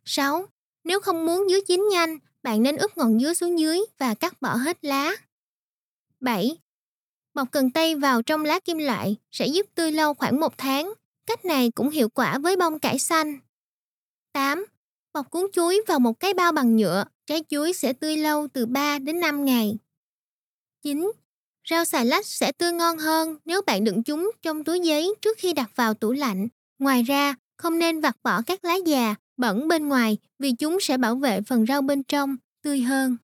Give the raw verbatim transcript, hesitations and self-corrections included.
sáu. Nếu không muốn dứa chín nhanh, bạn nên úp ngọn dứa xuống dưới và cắt bỏ hết lá. bảy. Bọc cần tây vào trong lá kim loại sẽ giúp tươi lâu khoảng một tháng. Cách này cũng hiệu quả với bông cải xanh. tám. Bọc cuốn chuối vào một cái bao bằng nhựa, trái chuối sẽ tươi lâu từ ba đến năm ngày. chín. Rau xà lách sẽ tươi ngon hơn nếu bạn đựng chúng trong túi giấy trước khi đặt vào tủ lạnh. Ngoài ra, không nên vặt bỏ các lá già, bẩn bên ngoài vì chúng sẽ bảo vệ phần rau bên trong tươi hơn.